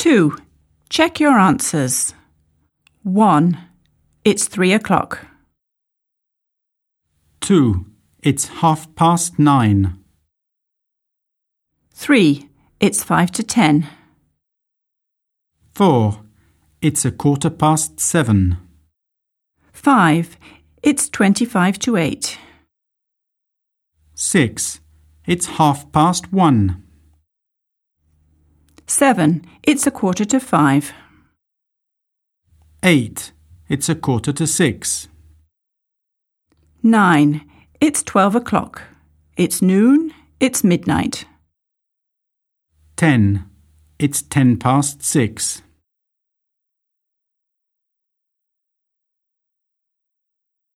2. Check your answers. 1. It's 3 o'clock. 2. It's 9:30. 3. It's 5 to 10. 4. It's 7:15. 5. It's 25 to 8. 6. It's 1:30. 7. It's 4:45. 8. It's 5:45. 9. It's 12 o'clock. It's noon. It's midnight. 10. It's 6:10.